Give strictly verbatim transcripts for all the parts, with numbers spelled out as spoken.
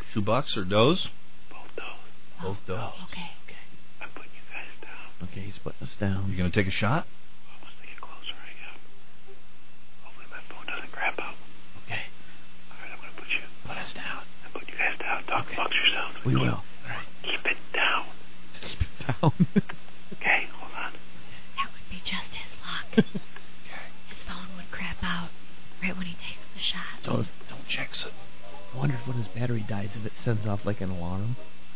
Two bucks or does? Both does. Both does. Okay. Okay. I'm putting you guys down. Okay, he's putting us down. You going to take a shot? Oh, once they get closer, I am. Hopefully my phone doesn't crap out. Okay. All right, I'm going to put you. Put us down. I'm putting you guys down. Talk Okay. amongst yourselves. We keep, will. All right. Keep it down. Keep it down. Okay, hold on. That would be just his luck. His phone would crap out right when he takes the shot. Don't, don't jinx it. I wonder if when his battery dies, if it sends off like an alarm.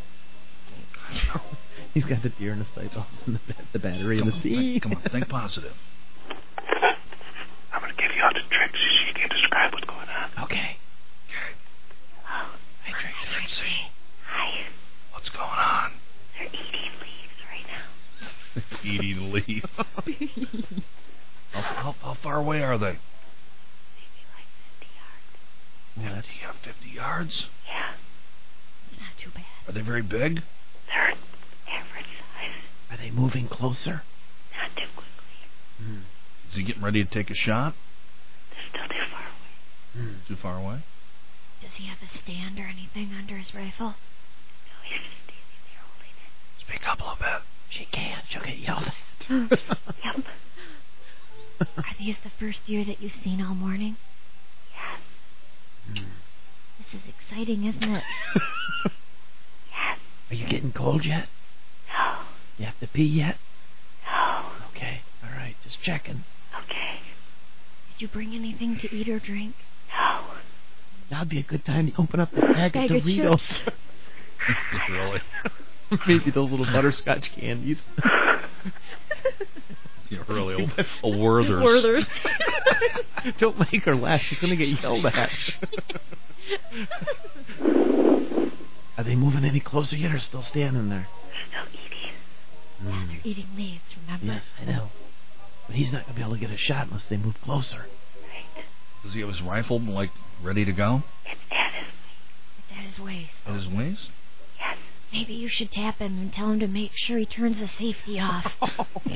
He's got the deer in the sights, all of a sudden the, the battery Come in the on, sea. think, come on, think positive. I'm going to give you all the tricks so you can describe what's going on. Okay. Oh, Hey, Trixie. Trixie. Hi. What's going on? They're eating leaves right now. Eating leaves. how, how, how far away are they? Maybe like fifty yards. Yeah, that's, fifty, uh, fifty yards? Yeah. It's not too bad. Are they very big? They're average size. are they moving closer? Not too quickly. Hmm. Is he getting ready to take a shot? They're still too far away. Hmm. Too far away? Does he have a stand or anything under his rifle? No, he's just standing there holding it. Speak up a little bit. She can't. She'll get yelled at. Yep. Are these the first deer that you've seen all morning? Yes. Hmm. This is exciting, isn't it? Yes. Are you getting cold yet? No. You have to pee yet? No. Okay. All right. Just checking. Okay. Did you bring anything to eat or drink? No. That'd be a good time to open up the bag, Bag of of Doritos. Really? Maybe those little butterscotch candies. Yeah, really. A, a Werther's. Werther's. Don't make her laugh. She's going to get yelled at. Are they moving any closer yet or still standing there? They're still eating. Mm. They're eating leaves, remember? Yes, I know. But he's not going to be able to get a shot unless they move closer. Right. Does he have his rifle, like, ready to go? It's at his It's at his waist. At his waist? Yes. Maybe you should tap him and tell him to make sure he turns the safety off. No,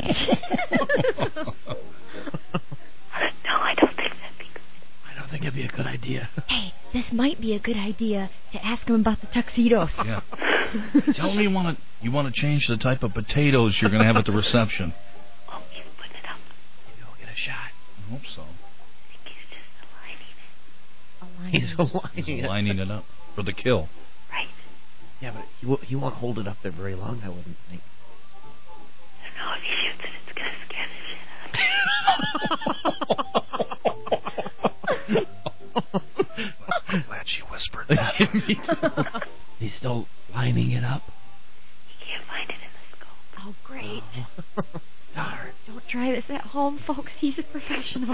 I don't think that'd be good. I don't think it'd be a good idea. Hey, this might be a good idea to ask him about the tuxedos. Yeah. Tell me you want to you want to change the type of potatoes you're going to have at the reception. Oh, he's putting it up. Maybe we'll get a shot. I hope so. I think he's just aligning it. Aligning. He's aligning He's it. lining it up for the kill. Right. Yeah, but he, will, he won't hold it up there very long, I wouldn't think. I don't know if he shoots it, it's going to scare the shit out of me. I'm glad she whispered that. He's still lining it up. He can't find it in the scope. Oh, great. Darn. Don't try this at home, folks. He's a professional.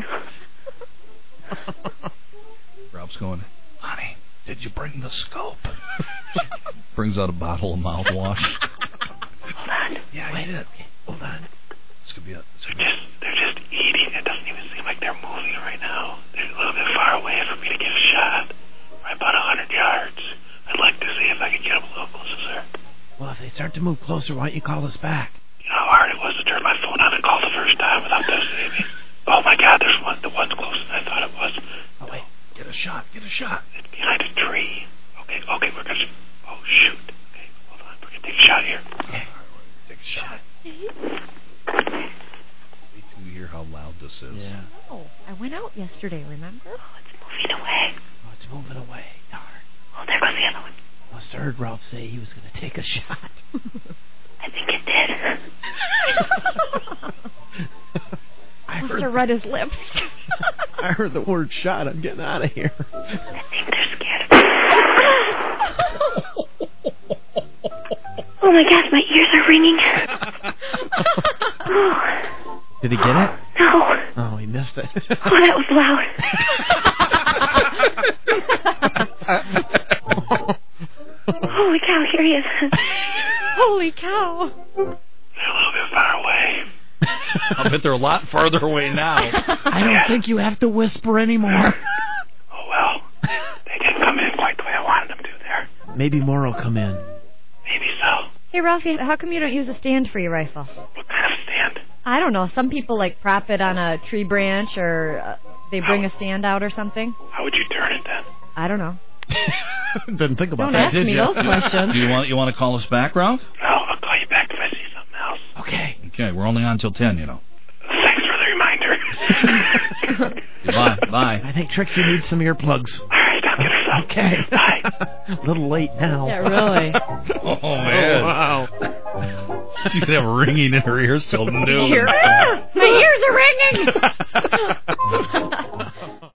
Ralph's going, honey, did you bring the scope? Brings out a bottle of mouthwash. Hold on. Yeah, Wait, I did. okay, hold on. This could be a... This could They're be just, they're just eating. It doesn't even seem like they're moving right now. They're a little bit far away for me to get a shot. Right about a hundred yards. I'd like to see if I can get them a little closer, sir. Well, if they start to move closer, why don't you call us back? You know how hard it was to turn my phone on and call the first time without them seeing me? Oh my God, there's one. The one's closer than I thought it was. Oh, wait. Get a shot. Get a shot. It's behind a tree. Okay, okay, we're gonna... Oh, shoot. Okay, hold on. We're gonna take a shot here. Okay. Take a shot. Wait till you hear how loud this is. Yeah. Oh, I went out yesterday, remember? Oh, it's moving away. Oh, it's moving away. Darn. Oh, there goes the other one. Must have heard Ralph say he was going to take a shot. I think it did. I Must heard, have read his lips. I heard the word shot. I'm getting out of here. I think they're scared of me. Oh my gosh, my ears are ringing. Oh. Did he get it? No. Oh, he missed it. Oh, that was loud. Holy cow, here he is. Holy cow. They're a little bit far away. I bet they're a lot farther away now. I don't think you have to whisper anymore. Oh, well. They didn't come in quite the way I wanted them to there. Maybe more will come in. Maybe so. Hey, Ralphie, how come you don't use a stand for your rifle? What kind of stand? I don't know. Some people, like, prop it on a tree branch, or uh, they bring a stand out or something. How would you turn it then? I don't know. Didn't think about Don't that, ask did me you? those questions. Do you want you want to call us back, Ralph? No, I'll call you back if I see something else. Okay. Okay, we're only on till ten, you know. Thanks for the reminder. Bye. Bye. I think Trixie needs some earplugs. All right, I'll get her some. Okay. Bye. A little late now. Yeah, really. Oh, man. Oh, wow. She's going to have ringing in her ears till noon. Here. My ears are ringing.